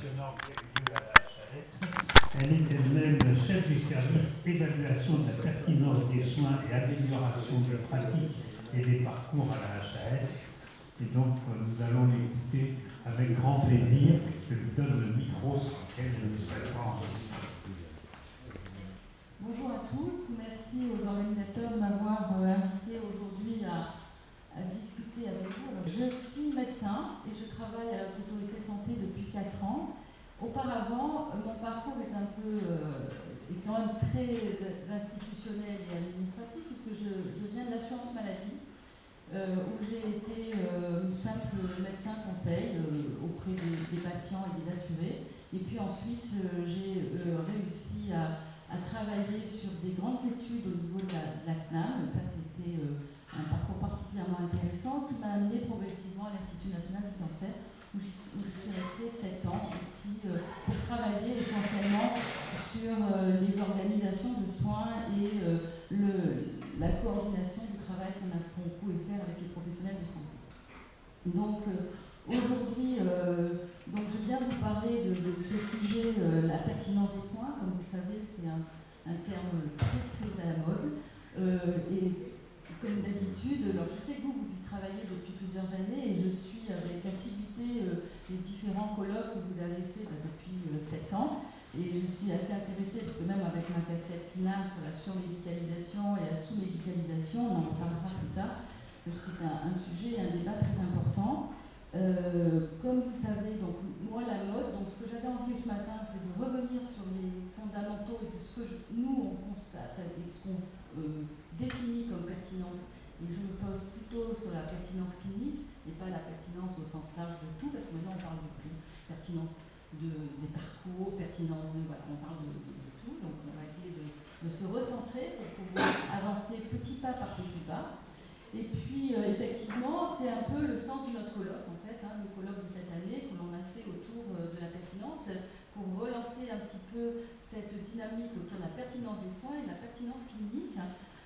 passionnant qui a eu lieu à la HAS. Elle est elle-même chef du service évaluation de la pertinence des soins et amélioration des pratiques et des parcours à la HAS. Et donc, nous allons l'écouter avec grand plaisir. Je lui donne le micro sur lequel je ne serai pas enregistré. Bonjour à tous, merci aux organisateurs de m'avoir invité aujourd'hui à discuter avec vous. Alors, je suis médecin et je travaille à l'autorité santé depuis 4 ans. Auparavant, mon parcours est est quand même très institutionnel et administratif puisque je viens de l'assurance maladie où j'ai été simple médecin conseil auprès des patients et des assurés. Et puis ensuite, j'ai réussi à travailler sur des grandes études au niveau de la CNAM. Ça, c'était un parcours particulièrement intéressant qui m'a amené progressivement à l'Institut national du cancer, où je suis restée 7 ans aussi pour travailler essentiellement sur les organisations de soins et la coordination du travail qu'on pouvait faire avec les professionnels de santé. Donc aujourd'hui, je viens vous parler de ce sujet, la pertinence des soins. Comme vous le savez, c'est un terme très à la mode. Et comme d'habitude, alors je sais que vous y travaillez depuis plusieurs années et je suis avec assiduité les différents colloques que vous avez fait depuis 7 ans. Et je suis assez intéressée, parce que même avec ma casquette finale sur la surmédicalisation et la sous-médicalisation, on en reparlera plus tard, c'est un sujet et un débat très important. Comme vous savez, donc, moi la mode, donc ce que j'avais envie ce matin, c'est de revenir sur les fondamentaux et ce que nous on constate et ce qu'on définit comme pertinence. Et je me pose plutôt sur la pertinence clinique et pas la pertinence au sens large de tout, parce que maintenant on parle de tout, pertinence des parcours, pertinence de, voilà, on parle de tout, donc on va essayer de se recentrer pour pouvoir avancer petit pas par petit pas. Et puis, effectivement, c'est un peu le sens de notre colloque, en fait, le colloque de cette année que l'on a fait autour de la pertinence pour relancer un petit peu cette dynamique autour de la pertinence des soins et de la pertinence clinique,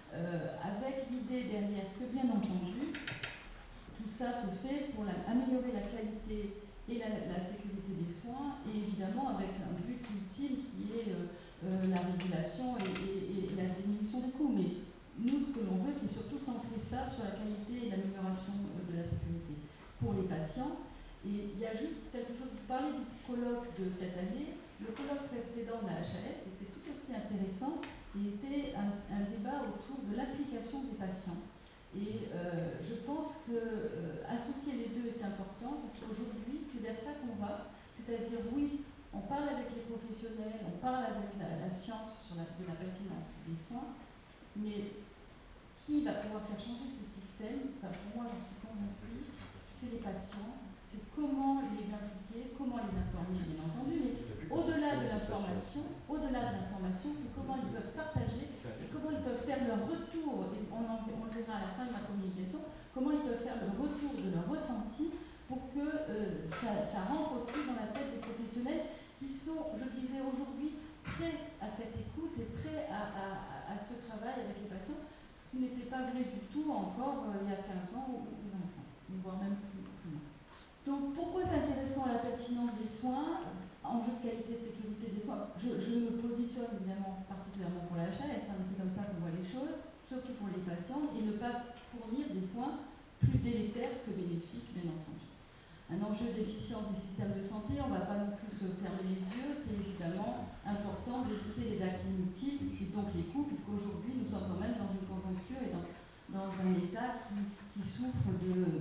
avec l'idée derrière que, bien entendu, tout ça se fait pour améliorer la qualité et la sécurité des soins, et évidemment avec un but ultime qui est la régulation et la diminution des coûts. Mais nous, ce que l'on veut, c'est surtout centrer ça sur la qualité et l'amélioration de la sécurité pour les patients. Et il y a juste quelque chose, vous parlez du colloque de cette année. Le colloque précédent de la HAS était tout aussi intéressant. Il était un débat autour de l'application des patients. Et je pense que associer les deux est important, parce qu'aujourd'hui, c'est vers ça qu'on va. C'est-à-dire, oui, on parle avec les professionnels, on parle avec la science de la pertinence des soins, mais qui va pouvoir faire changer ce système, pour moi j'en suis convaincue, c'est les patients, c'est comment les impliquer, comment les informer bien entendu, mais au-delà de l'information, c'est comment ils peuvent partager, et comment ils peuvent faire leur retour, et on le verra à la fin de ma communication, comment ils peuvent faire le retour de leur ressenti pour que ça rentre aussi dans la tête des professionnels qui sont, je dirais aujourd'hui, prêts à cette écoute et prêts à ce travail avec les patients, ce qui n'était pas vrai du tout encore il y a 15 ans ou 20 ans, voire même plus loin. Donc pourquoi s'intéressons à la pertinence des soins, enjeu de qualité et sécurité des soins? Je me positionne évidemment particulièrement pour la HAS, c'est comme ça qu'on voit les choses, surtout pour les patients, et ne pas fournir des soins plus délétères que bénéfiques, bien entendu. Un enjeu d'efficience du système de santé, on ne va pas non plus se fermer les yeux, c'est évidemment important d'éviter les actes inutiles et donc les coûts, puisqu'aujourd'hui nous sommes quand même dans une conjoncture et dans un État qui souffre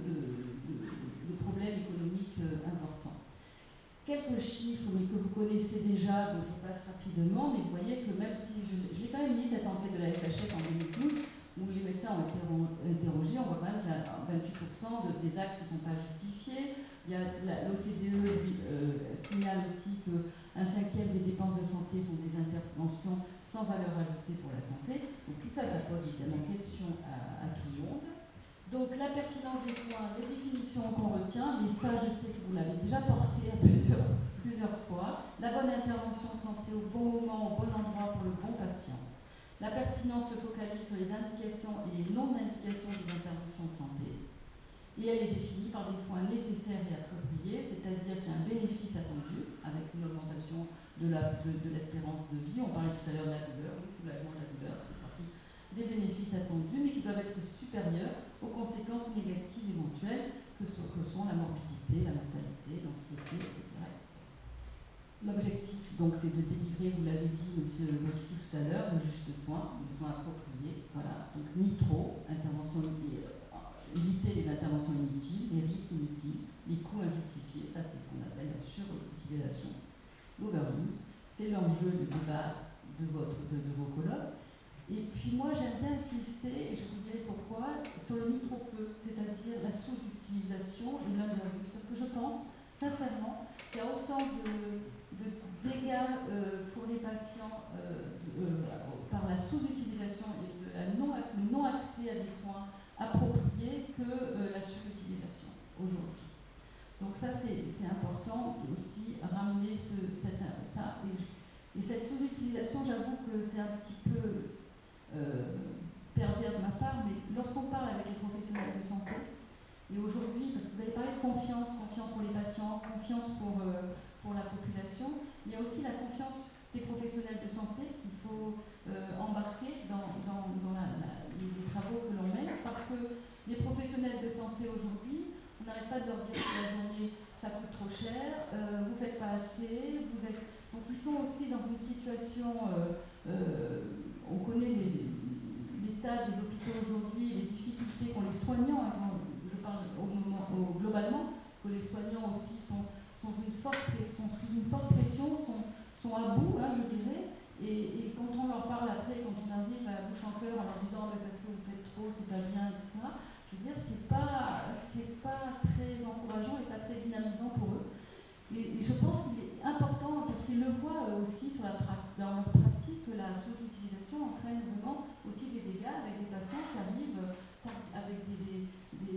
de problèmes économiques importants. Quelques chiffres mais que vous connaissez déjà, donc je passe rapidement, mais vous voyez que même si j'ai quand même mis cette enquête de la FHF en 2012, où les médecins ont été interrogés, on voit quand même qu'il y a 28% des actes qui ne sont pas justifiés. L'OCDE signale aussi qu'un cinquième des dépenses de santé sont des interventions sans valeur ajoutée pour la santé. Donc tout ça, ça pose évidemment question à tout le monde. Donc la pertinence des soins, les définitions qu'on retient, mais ça je sais que vous l'avez déjà porté à plusieurs fois. La bonne intervention de santé au bon moment, au bon endroit pour le bon patient. La pertinence se focalise sur les indications et les non-indications des interventions de santé. Et elle est définie par des soins nécessaires et appropriés, c'est-à-dire qu'il y a un bénéfice attendu, avec de l'espérance de vie. On parlait tout à l'heure de la douleur, oui, soulagement de la douleur, ça fait partie des bénéfices attendus, mais qui doivent être supérieurs aux conséquences négatives éventuelles que sont la morbidité, la mortalité, l'anxiété, etc. L'objectif, donc, c'est de délivrer, vous l'avez dit, monsieur Boxy tout à l'heure, le juste soin, les soins appropriés, voilà, donc ni trop, éviter les interventions inutiles, les risques inutiles, les coûts injustifiés, ça c'est ce qu'on appelle la surutilisation, l'overuse, c'est l'enjeu de débat de vos colloques. Et puis moi j'aime bien insister, et je vous dirai pourquoi, sur le ni trop peu, c'est-à-dire la sous-utilisation et l'underuse, parce que je pense sincèrement qu'il y a autant de dégâts pour les patients par la sous-utilisation et le non-accès à des soins appropriés que la surutilisation aujourd'hui. Donc ça c'est important aussi ramener ça. Et cette sous-utilisation, j'avoue que c'est un petit peu pervers de ma part, mais lorsqu'on parle avec les professionnels de santé, et aujourd'hui, parce que vous avez parlé de confiance pour les patients, confiance pour la population, il y a aussi la confiance des professionnels de santé qu'il faut embarquer dans les travaux que l'on mène, parce que les professionnels de santé aujourd'hui, on n'arrête pas de leur dire que la journée ça coûte trop cher, vous ne faites pas assez, donc ils sont aussi dans une situation, on connaît l'état des hôpitaux aujourd'hui, les difficultés qu'ont les soignants, je parle globalement, que les soignants aussi sont sous une forte pression, sont à bout, hein, je dirais, et quand on leur parle après, quand on arrive à la bouche en cœur en leur disant mais parce que vous faites trop, c'est pas bien, etc., je veux dire, c'est pas très encourageant et pas très dynamisant pour eux. Et je pense qu'il est important, parce qu'ils le voient aussi dans leur pratique, que la sous-utilisation entraîne vraiment aussi des dégâts avec des patients qui arrivent avec des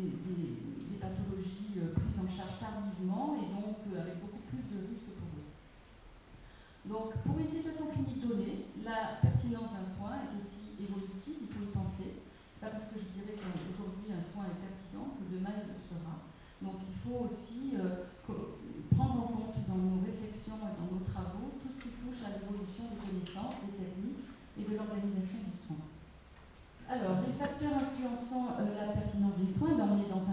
pathologies prises en charge tardivement et donc avec beaucoup plus de risques pour eux. Donc pour une situation clinique donnée, la pertinence d'un soin est aussi évolutive, il faut y penser. C'est pas parce que je dirais qu'aujourd'hui un soin est pertinent que demain il le sera. Donc il faut aussi prendre en compte dans nos réflexions et dans nos travaux tout ce qui touche à l'évolution des connaissances, des techniques et de l'organisation des soins. Alors, les facteurs influençant la pertinence des soins, on est dans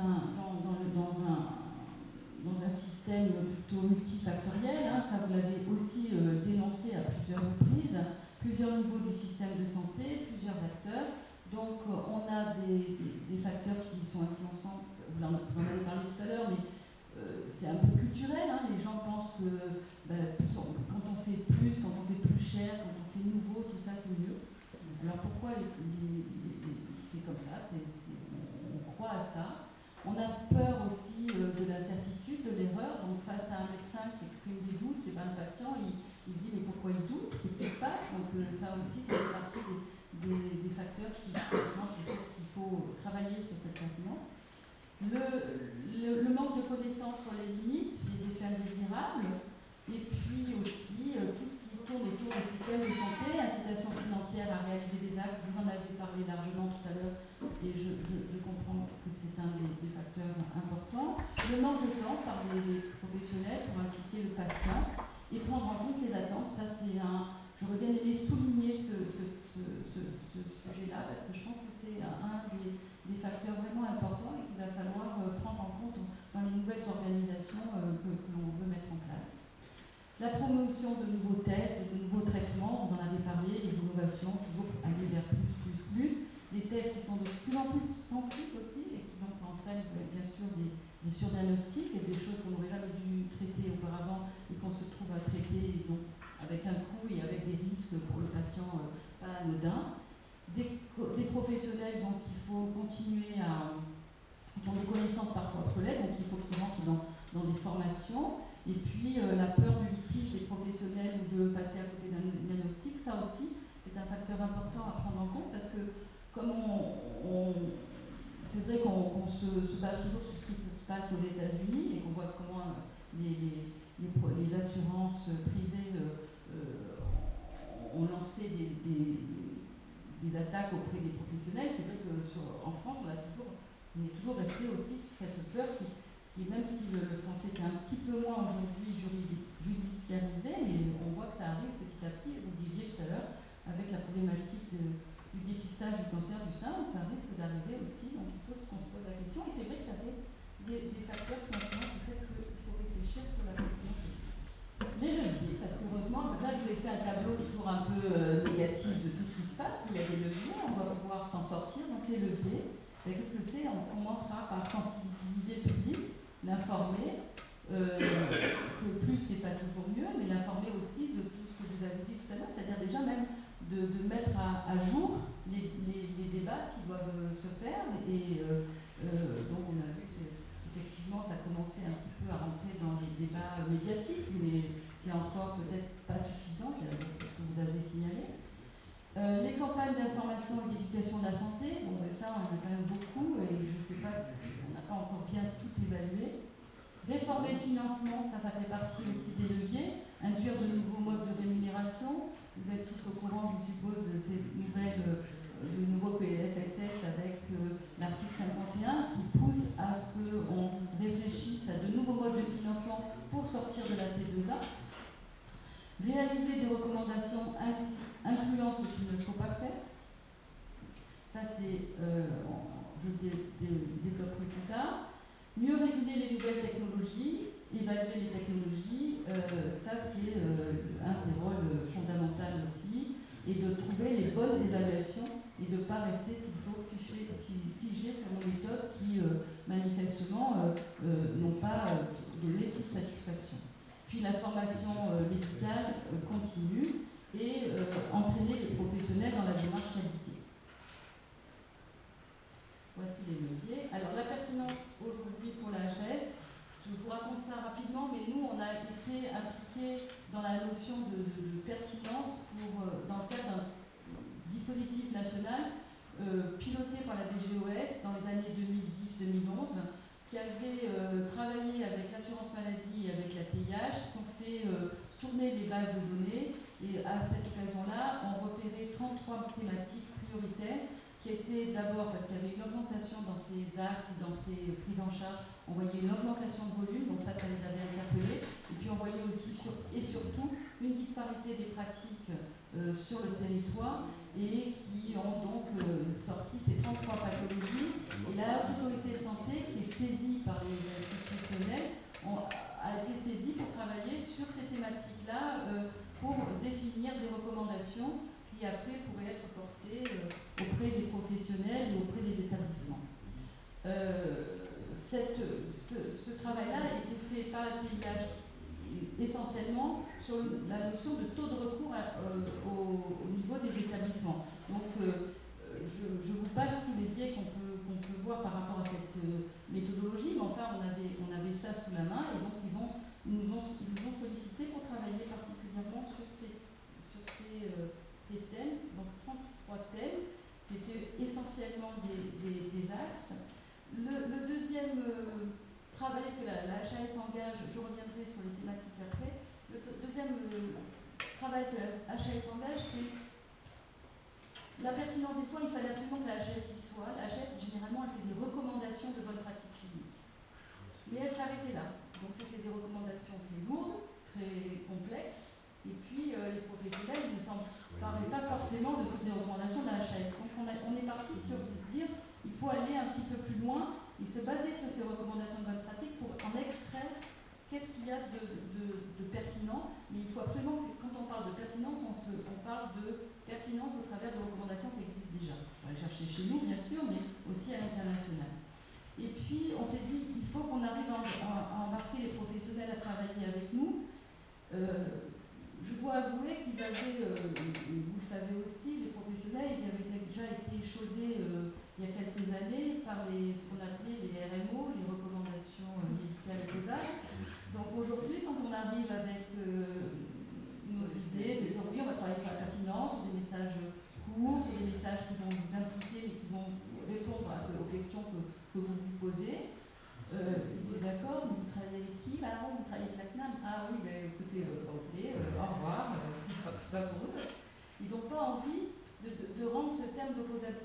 un système plutôt multifactoriel, hein, ça vous l'avez aussi dénoncé à plusieurs reprises, plusieurs niveaux du système de santé, plusieurs acteurs. Donc, on a des facteurs qui sont influençants, vous en avez parlé tout à l'heure, mais c'est un peu culturel, hein, les gens pensent que quand on fait plus, quand on fait plus cher, quand on fait nouveau, tout ça c'est mieux. Alors pourquoi c'est comme ça, on croit à ça. On a peur aussi de l'incertitude, de l'erreur. Donc face à un médecin qui exprime des doutes, c'est pas un patient, il se dit mais pourquoi il doute, qu'est-ce qui se passe. Donc ça aussi, ça fait partie des facteurs qui qu'il faut travailler sur cette pertinence. Le manque de connaissances sur les limites, les effets indésirables, et puis aussi tout ce qui tourne autour du système de santé, incitation financière à réaliser des actes, vous en avez parlé largement tout à l'heure, et je comprends que c'est un des facteurs importants. Le manque de temps par les professionnels pour impliquer le patient et prendre en compte les attentes, ça c'est j'aurais bien aimé souligner ce sujet-là, parce que je pense que c'est un des facteurs vraiment importants et qu'il va falloir prendre en compte dans les nouvelles organisations que l'on veut mettre en place. La promotion de nouveaux tests, de nouveaux traitements, vous en avez parlé, les innovations, toujours aller vers plus. Des tests qui sont de plus en plus sensibles aussi et qui donc entraînent bien sûr des surdiagnostics et des choses qu'on n'aurait jamais dû traiter auparavant et qu'on se trouve à traiter donc, avec un coût et avec des risques pour le patient pas anodins. Des professionnels donc il faut continuer qui ont des connaissances parfois obsolètes, donc il faut qu'ils rentrent dans des formations. Et puis la peur du litige des professionnels ou de passer à côté d'un diagnostic, ça aussi, c'est un facteur important à prendre en compte parce que comme c'est vrai qu'on se base toujours sur ce qui se passe aux États-Unis et qu'on voit comment les assurances privées ont lancé des attaques auprès des professionnels. C'est vrai qu'en France, on est toujours resté aussi sur cette peur qui même si le français est un petit peu moins aujourd'hui judiciarisé, mais on voit que ça arrive petit cancer du sein, donc ça risque d'arriver aussi, donc il faut qu'on se pose la question, et c'est vrai que ça fait des facteurs qui maintenant qui fait qu'il faut réfléchir sur la question. Les leviers, parce qu'heureusement, là je vous ai fait un tableau toujours un peu négatif de tout ce qui se passe, mais il y a des leviers, on va pouvoir s'en sortir, donc les leviers, qu'est-ce que c'est? On commencera par sensibiliser le public, l'informer, que plus c'est pas toujours mieux, mais l'informer aussi de tout ce que vous avez dit tout à l'heure, c'est-à-dire déjà même de mettre à jour les débats qui doivent se faire, et donc on a vu qu'effectivement ça commençait un petit peu à rentrer dans les débats médiatiques, mais c'est encore peut-être pas suffisant, ce que vous avez signalé. Les campagnes d'information et d'éducation de la santé, bon, ben ça on en a quand même beaucoup, et je ne sais pas, on n'a pas encore bien tout évalué. Réformer le financement, ça fait partie aussi des leviers. Induire de nouveaux modes de rémunération. Vous êtes tous au courant, je suppose, de ces de nouveaux PLFSS avec l'article 51 qui pousse à ce qu'on réfléchisse à de nouveaux modes de financement pour sortir de la T2A. Réaliser des recommandations incluant ce qu'il ne faut pas faire. Ça, c'est, je développerai plus tard. Mieux réguler les nouvelles technologies, évaluer les technologies, ça c'est un des rôles fondamentaux aussi, et de trouver les bonnes évaluations et de ne pas rester toujours figé sur nos méthodes qui manifestement n'ont pas donné toute satisfaction. Puis la formation médicale continue et entraîner les professionnels dans la démarche qualité. Voici les leviers. Alors la pertinence aujourd'hui pour la HAS, je vous raconte ça rapidement, mais nous on a été impliqués dans la notion de pertinence dans le cadre d'un dispositif national piloté par la DGOS dans les années 2010-2011, qui avait travaillé avec l'assurance maladie et avec la TIH, qui ont fait tourner les bases de données, et à cette occasion-là, on repérait 33 thématiques prioritaires qui étaient d'abord parce qu'il y avait une augmentation dans ces actes, dans ces prises en charge, on voyait une augmentation de volume, donc ça les avait interpellés, et puis on voyait aussi et surtout une disparité des pratiques sur le territoire, et qui ont donc sorti ces 33 pathologies, et la autorité santé, qui est saisie par les institutionnels, a été saisie pour travailler sur ces thématiques-là, pour définir des recommandations qui après pourraient être portées auprès des professionnels et auprès des établissements. Ce travail-là a été fait par la TIH essentiellement sur la notion de taux de recours au niveau des établissements. Donc je vous passe tous les biais qu'on peut voir par rapport à cette méthodologie, mais enfin on avait ça sous la main, et donc ils nous ont sollicité pour travailler particulièrement sur ces thèmes, donc 33 thèmes qui étaient essentiellement des axes. Le deuxième travail que la HAS engage, je reviendrai sur les thématiques après, le deuxième travail que la HAS engage, c'est la pertinence des soins. Il fallait absolument que la HAS y soit. La HAS, généralement, elle fait des recommandations de bonnes pratiques cliniques. Mais elle s'arrêtait là. Donc c'était des recommandations très lourdes, très complexes, et puis les professionnels ne s'en parlaient pas forcément de toutes les recommandations de la HAS. Donc on est parti sur dire il faut aller un petit peu plus loin et se baser sur ces recommandations de bonne pratique pour en extraire qu'est-ce qu'il y a de pertinent. Mais il faut absolument que quand on parle de pertinence, on parle de pertinence au travers de recommandations qui existent déjà. On va aller chercher chez nous, bien sûr, mais aussi à l'international. Et puis, on s'est dit, il faut qu'on arrive à embarquer les professionnels à travailler avec nous. Je dois avouer qu'ils avaient, vous le savez aussi, les professionnels, ils avaient déjà été échaudés il y a quelques années par ce qu'on appelait les RMO, les recommandations médicales et dosage. Donc aujourd'hui, quand on arrive avec nos idées, de dire oui, on va travailler sur la pertinence, sur des messages courts, sur des messages qui vont vous impliquer mais qui vont répondre aux questions que vous vous posez. Ils disent d'accord, mais vous travaillez avec qui là? Vous travaillez avec la CNAM? Ah oui, ben, écoutez, ok, au revoir, c'est pas pour eux. Ils n'ont pas envie de rendre ce terme d'opposable.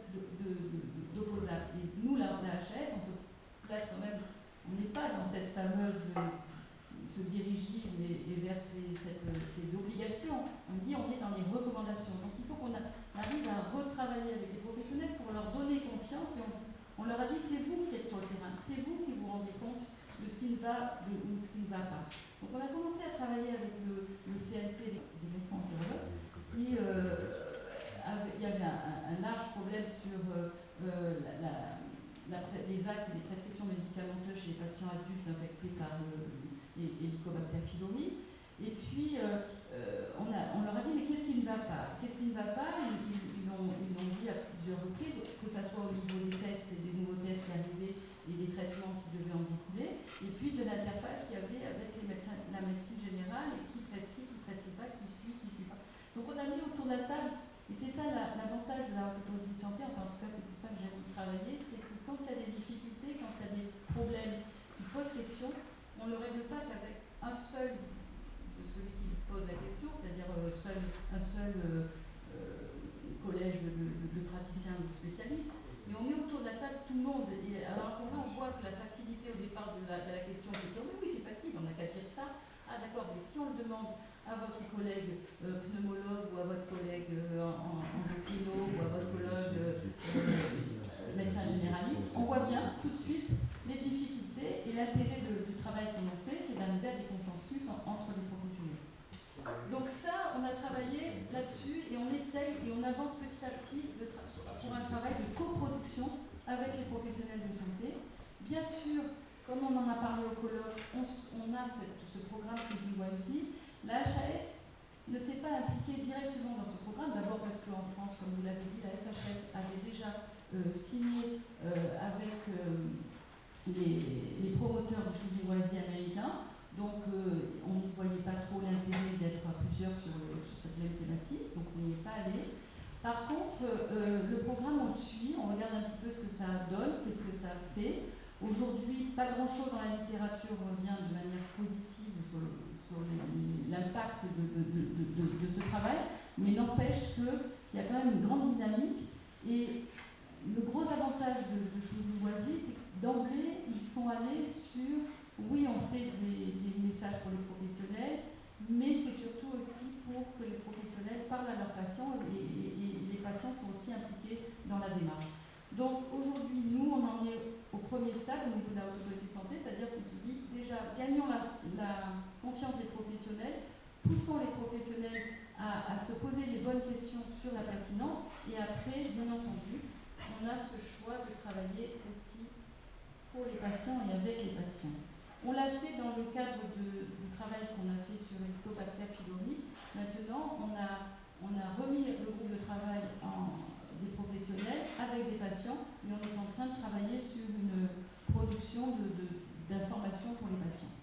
Et nous, la HAS, on se place quand même, on n'est pas dans cette fameuse ce dirigisme et vers ces obligations. On dit on est dans les recommandations. Donc il faut qu'on arrive à retravailler avec les professionnels professionnels pour leur donner confiance. Et on leur a dit, c'est vous qui êtes sur le terrain, c'est vous qui vous rendez compte de ce qui ne va ou ce qui ne va pas. Donc on a commencé à travailler avec le CNP des gastroentérologues qui il y avait un large problème sur les actes et les prescriptions médicamenteuses chez les patients adultes infectés par l'Helicobacter pylori. Et puis on leur a dit, mais qu'est-ce qui ne va pas? Qu'est-ce qui ne va pas? Ils l'ont dit à plusieurs reprises, que ce soit au niveau des tests et des nouveaux tests qui arrivaient et des traitements qui devaient en découler, et puis de l'interface qu'il y avait avec la médecine générale, et qui prescrit pas, qui suit pas. Donc on a mis autour de la table, et c'est ça l'avantage de la haute autorité de santé, enfin, en tout cas c'est pour ça que j'aime travailler, c'est que quand il y a des difficultés, quand il y a des problèmes qui posent question, on ne le règle pas qu'avec un seul de celui qui pose la question, c'est-à-dire un seul collège de praticiens ou de spécialistes, mais on met autour de la table tout le monde. Et alors à ce moment-là, on voit que la facilité au départ de la question, c'est de dire oui, c'est facile, on n'a qu'à dire ça. Ah d'accord, mais si on le demande à votre collègue pneumologue ou à votre collègue endocrino ou à votre collègue médecin généraliste, on voit bien tout de suite les difficultés et l'intérêt du travail qu'on a fait, c'est d'arriver à des consensus entre les professionnels. Donc ça, on a travaillé là-dessus et on essaye et on avance petit à petit pour un travail de coproduction avec les professionnels de santé. Bien sûr, comme on en a parlé au colloque, on a ce programme Cuisine Wisely. La HAS ne s'est pas impliquée directement dans ce programme, d'abord parce qu'en France, comme vous l'avez dit, la FHF avait déjà signé avec les promoteurs du Cuisine Wisely américain. Donc on n'y voyait pas trop l'intérêt d'être à plusieurs sur cette même thématique, donc on n'y est pas allé. Par contre, le programme, on le suit, on regarde un petit peu ce que ça donne, qu'est-ce que ça fait. Aujourd'hui, pas grand-chose dans la littérature revient de manière positive sur l'impact de ce travail, mais n'empêche qu'il y a quand même une grande dynamique. Et le gros avantage de Cuisine Wisely, c'est que d'emblée, ils sont allés sur, oui, on fait des messages pour les professionnels, mais c'est surtout aussi pour que les professionnels parlent à leurs patients et les patients sont aussi impliqués dans la démarche. Donc aujourd'hui, nous, on en est au premier stade au niveau de la haute autorité de santé, c'est-à-dire qu'on se dit déjà, gagnons la confiance des professionnels, poussons les professionnels à se poser les bonnes questions sur la pertinence, et après, bien entendu, on a ce choix de travailler aussi pour les patients et avec les patients. On l'a fait dans le cadre du travail qu'on a fait sur Helicobacter pylori. Maintenant, on a remis le groupe de travail des professionnels avec des patients, et on est en train de travailler sur une production d'informations pour les patients.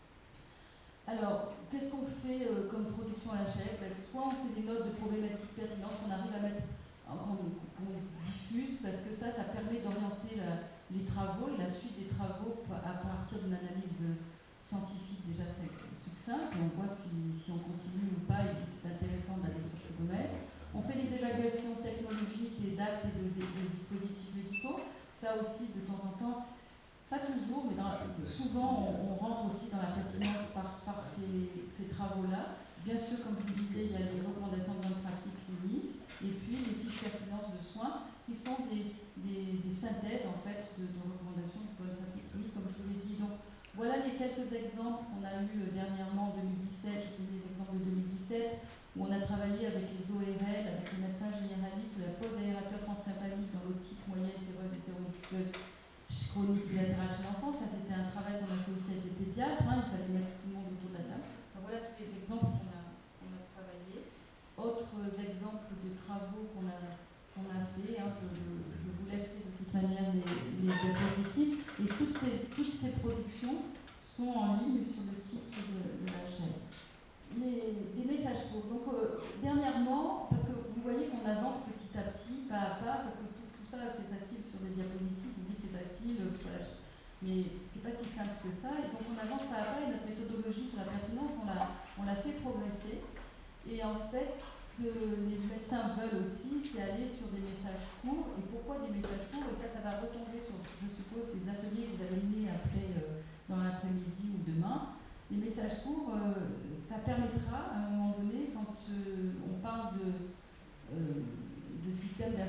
Alors, qu'est-ce qu'on fait comme production à la chèvre? Soit on fait des notes de problématiques pertinentes qu'on arrive à mettre, qu'on diffuse, parce que ça permet d'orienter les travaux et la suite des travaux à partir d'une analyse scientifique déjà succincte, et on voit si on continue ou pas et si c'est intéressant d'aller sur ce domaine. On fait des évaluations technologiques et d'actes et de dispositifs médicaux. Ça aussi, de temps en temps, pas toujours, mais souvent on rentre aussi dans la pertinence par ces travaux-là. Bien sûr, comme je vous disais, il y a les recommandations de bonne pratique clinique et puis les fiches pertinence de soins qui sont des synthèses en fait de recommandations de bonne pratique clinique, comme je vous l'ai dit. Donc voilà les quelques exemples qu'on a eus dernièrement en 2017. Je vous donne l'exemple de 2017 où on a travaillé avec les ORL, avec les médecins généralistes sur la pose d'aérateur transtympanique dans l'otite moyenne séroise et séromuqueuse chronique bilatérale chez l'enfant. Ça, c'était un travail qu'on a fait aussi avec les pédiatres. Il fallait mettre tout le monde autour de la table. Enfin, voilà tous les exemples qu'on a travaillé. Autres exemples de travaux qu'on a fait. Je vous laisserai de toute manière les diapositives. Et toutes ces productions sont en ligne sur le site de la HAS. Des messages courts. Donc, dernièrement, parce que vous voyez qu'on avance petit à petit, pas à pas, parce que tout ça, c'est facile sur les diapositives, vous dites c'est facile, mais c'est pas si simple que ça. Et donc, on avance pas à pas, et notre méthodologie sur la pertinence, on l'a fait progresser. Et en fait, ce que les médecins veulent aussi, c'est aller sur des messages courts. Et pourquoi des messages courts? Et ça va retomber sur, je suppose, les ateliers que vous allez mener après, dans l'après-midi ou demain. Les messages courts, ça permettra à un moment donné, quand on parle de système d'information,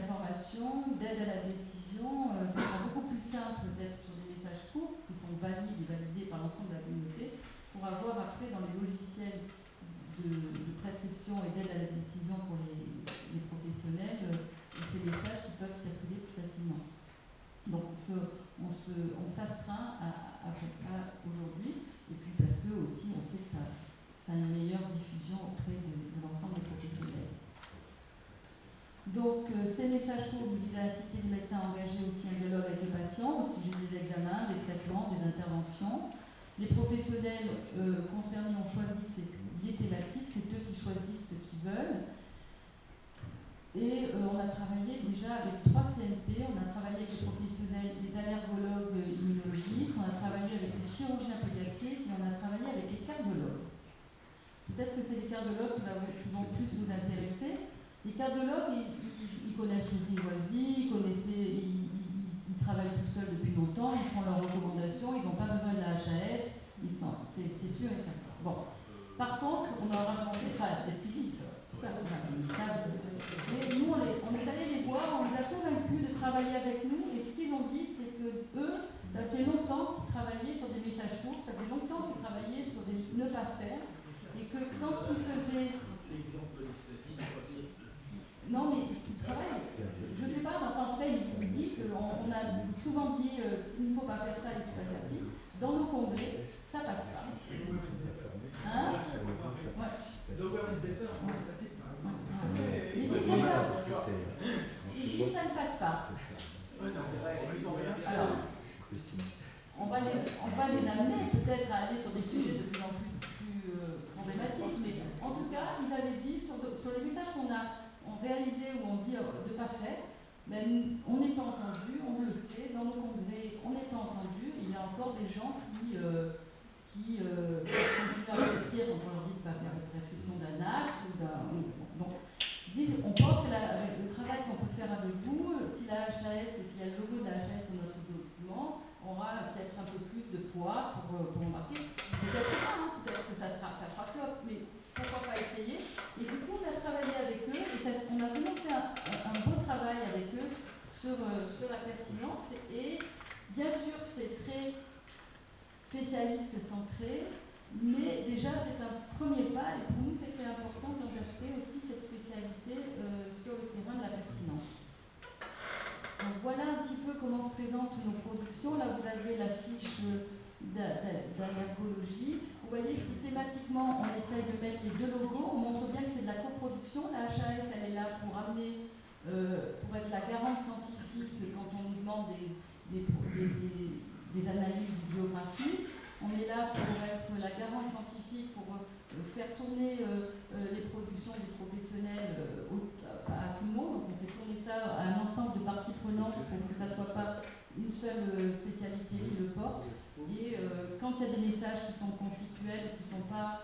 d'amélioration, d'aide à la décision. Ça sera beaucoup plus simple d'être sur des messages courts qui sont valides et validés par l'ensemble de la communauté pour avoir après dans les logiciels de prescription et d'aide à la décision pour les professionnels ces messages qui peuvent circuler plus facilement. Donc on s'astreint à faire ça aujourd'hui, et puis parce que aussi on sait que ça a une meilleure diffusion auprès de l'ensemble des professionnels. Donc ces messages courts visent à inciter les médecins à engager aussi un dialogue avec les patients au sujet des examens, des traitements, des interventions. Les professionnels concernés ont choisi ces liés thématiques, c'est eux qui choisissent ce qu'ils veulent. Et on a travaillé déjà avec 3 CNP, on a travaillé avec les professionnels, les allergologues immunologistes, on a travaillé avec les chirurgiens pédiatriques et on a travaillé avec les cardiologues. Peut-être que c'est les cardiologues qui vont plus vous intéresser. Les cardiologues, ils connaissent Lucine Boisy, ils travaillent tout seuls depuis longtemps, ils font leurs recommandations, ils n'ont pas besoin de la HAS, c'est sûr et certain. Bon. Par contre, on leur a demandé, qu'est-ce qu'ils disent? Mais nous, on est allé les voir, on les a convaincus de travailler avec nous, et ce qu'ils ont dit, c'est que eux, ça faisait longtemps qu'ils travaillaient sur des messages courts, ça faisait longtemps qu'ils travaillaient sur des ne pas faire, et que quand ils faisaient... Non, mais ils travaillent, je sais pas, enfin, en tout cas, ils disent qu'on a souvent dit, il ne faut pas faire ça, il ne faut pas faire ci. Dans nos congrès, ça passe pas. Hein? Ouais. Il dit ça ne passe pas. Alors, on va les amener peut-être à aller sur des sujets de plus en plus problématiques, mais en tout cas, ils avaient dit sur les messages qu'on a réalisés où on dit de ne pas faire, ben, on n'est pas entendu, on le sait, dans nos congrès, on n'est pas entendu, il y a encore des gens qui continuent à prescrire quand on leur dit de ne pas faire de prescription d'un acte ou d'un... Donc, on pense que le travail qu'on peut faire avec vous, si la HAS, s'il y a le logo de la HAS sur notre document, aura peut-être un peu plus de poids pour embarquer. Peut-être pas, hein, peut-être que ça fera flop, mais pourquoi pas essayer. Et du coup, on a travaillé avec eux, et on a vraiment fait un bon travail avec eux sur la pertinence. Et bien sûr, c'est très spécialiste centré, mais déjà c'est un premier pas, et pour nous c'est très important d'embarquer aussi cette spécialité sur le terrain de la pertinence. Donc voilà un petit peu comment se présentent nos productions. Là vous avez la fiche d'allergologie. Vous voyez, systématiquement on essaye de mettre les 2 logos, on montre bien que c'est de la coproduction. La HAS elle est là pour amener, pour être la garante scientifique quand on nous demande des analyses bibliographiques. On est là pour être la garante scientifique, pour faire tourner les productions des professionnels à tout le monde. Donc on fait tourner ça à un ensemble de parties prenantes pour que ça ne soit pas une seule spécialité qui le porte. Et quand il y a des messages qui sont conflictuels, qui ne sont pas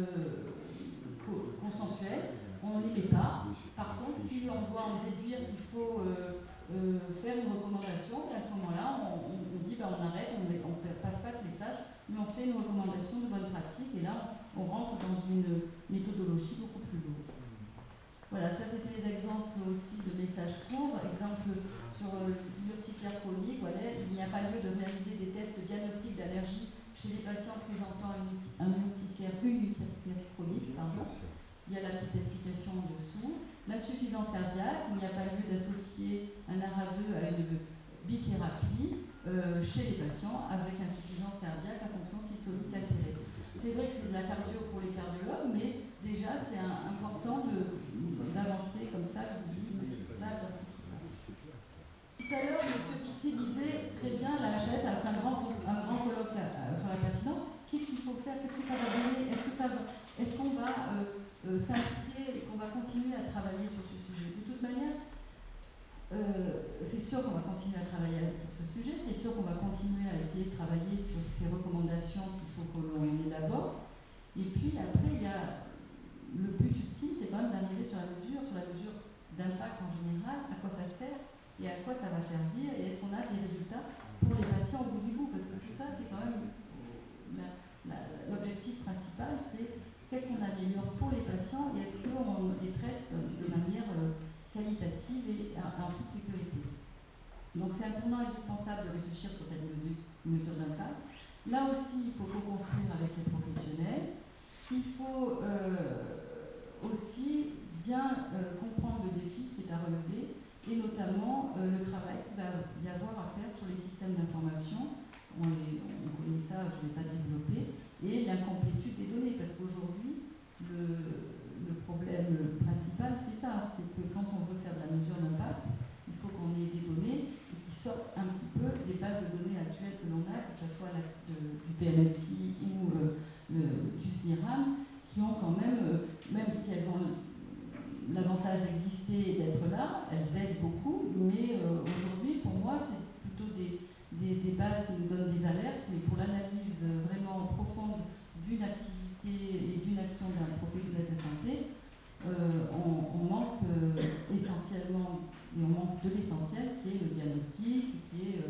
consensuels, on ne les met pas. Par contre, si on doit en déduire qu'il faut faire une recommandation, à ce moment-là, on dit on arrête, on ne passe pas ce message, mais on fait une recommandation de bonne pratique, et là, on rentre dans une méthodologie beaucoup plus lourde. Voilà, ça c'était les exemples aussi de messages courts. Exemple sur l'urticaire chronique, voilà, il n'y a pas lieu de réaliser des tests diagnostiques d'allergie chez les patients présentant un urticaire chronique. Pardon. Il y a la petite explication en dessous. L'insuffisance cardiaque, il n'y a pas lieu d'associer un ARA2 à une bithérapie chez les patients avec insuffisance cardiaque à fonction systolique altérée. C'est vrai que c'est de la cardio pour les cardiologues, mais déjà c'est important d'avancer comme ça, petit pas par petit pas. Tout à l'heure, M. Pixi disait très bien, la HAS a fait un grand colloque sur la pertinence. Qu'est-ce qu'il faut faire? Qu'est-ce que ça va donner? Est-ce qu'on va s'impliquer et qu'on va continuer à travailler sur ce sujet? De toute manière, c'est sûr qu'on va continuer à travailler sur ce sujet, c'est sûr qu'on va continuer à essayer de travailler sur ces recommandations qu'il faut que l'on élabore. Et puis après, il y a le but ultime, c'est quand même d'arriver sur la mesure d'impact en général, à quoi ça sert et à quoi ça va servir, et est-ce qu'on a des résultats pour les patients au bout du bout, parce que tout ça, c'est quand même l'objectif principal, c'est qu'est-ce qu'on améliore pour les patients et est-ce qu'on les traite de manière qualitative et en toute sécurité. Donc c'est un tournant indispensable de réfléchir sur cette mesure d'impact. Là aussi, il faut co-construire avec les professionnels. Il faut aussi bien comprendre le défi qui est à relever et notamment le travail qu'il va y avoir à faire sur les systèmes d'information. On connaît ça, je ne vais pas développer, et l'incomplétude des données, parce qu'aujourd'hui, le problème principal, c'est ça, c'est que quand on veut faire de la mesure d'impact, il faut qu'on ait des données qui sortent un petit peu des bases de données actuelles que l'on a, que ce soit du PMSI ou du SNIRAM, qui ont quand même si elles ont l'avantage d'exister et d'être là, elles aident beaucoup, mais aujourd'hui, pour moi, c'est plutôt des bases qui nous donnent des alertes, mais pour l'analyse vraiment profonde d'une activité et d'une action d'un professionnel de santé, on manque essentiellement, et on manque de l'essentiel, qui est le diagnostic, qui est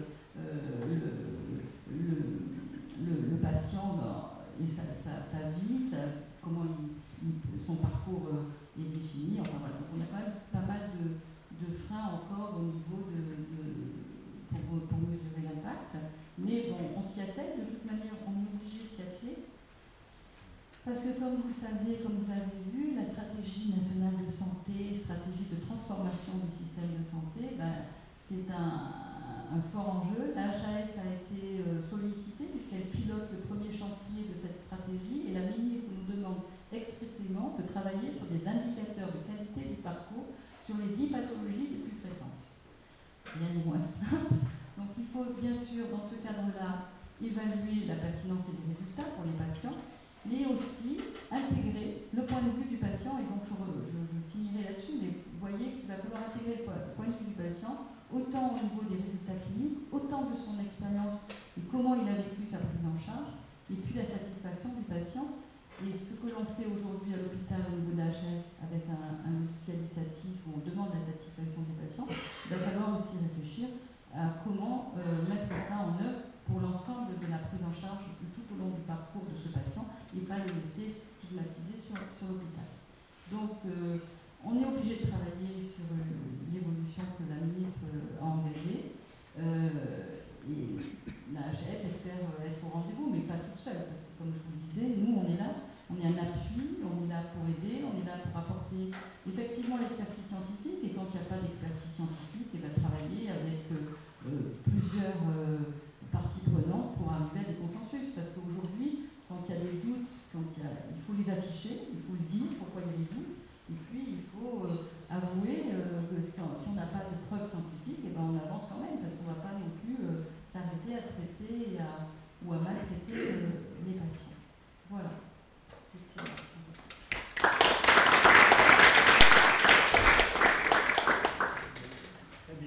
le patient et sa vie, comment son parcours est défini. Enfin voilà, donc on a quand même pas mal de freins encore au niveau pour mesurer l'impact. Mais bon, on s'y attelle, de toute manière, on est obligé de s'y atteler. Parce que comme vous le savez, comme vous avez vu, la stratégie nationale de santé, stratégie de transformation du système de santé, c'est un fort enjeu. La HAS a été sollicitée puisqu'elle pilote le premier chantier de cette stratégie et la ministre nous demande expressément de travailler sur des indicateurs de qualité du parcours sur les 10 pathologies les plus fréquentes. Rien n'est moins simple. Donc il faut bien sûr, dans ce cadre-là, évaluer la pertinence et les résultats pour les patients, mais aussi intégrer le point de vue du patient. Et donc je finirai là-dessus, mais vous voyez qu'il va falloir intégrer le point de vue du patient, autant au niveau des résultats cliniques, autant de son expérience et comment il a vécu sa prise en charge, et puis la satisfaction du patient. Et ce que l'on fait aujourd'hui à l'hôpital au niveau de la HS avec un logiciel ISATIS où on demande la satisfaction des patients, il va falloir aussi réfléchir à comment mettre ça en œuvre pour l'ensemble de la prise en charge tout au long du parcours de ce patient et pas le laisser stigmatiser sur l'hôpital. Donc on est obligé de travailler sur l'évolution que la ministre a engagée. Et la HS espère être au rendez-vous, mais pas toute seule, parce que comme je vous le disais, nous on est là, on est un appui, on est là pour aider, on est là pour apporter effectivement l'expertise scientifique, et quand il n'y a pas d'expertise scientifique, et bien travailler avec plusieurs parties prenantes pour arriver à des consensus, parce qu'aujourd'hui, quand il y a des doutes, il faut les afficher, il faut le dire,